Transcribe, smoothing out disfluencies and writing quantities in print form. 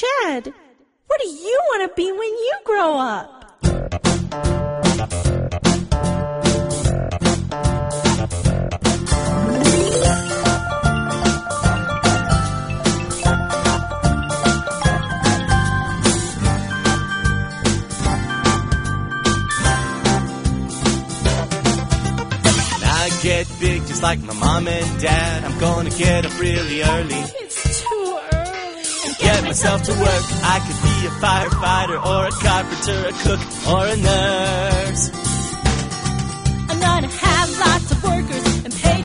Chad, what do you want to be when you grow up? Get big just like my mom and dad. I'm gonna get up really early. It's too early. And get myself to work. I could be a firefighter or a carpenter, a cook or a nurse. I'm gonna have lots of workers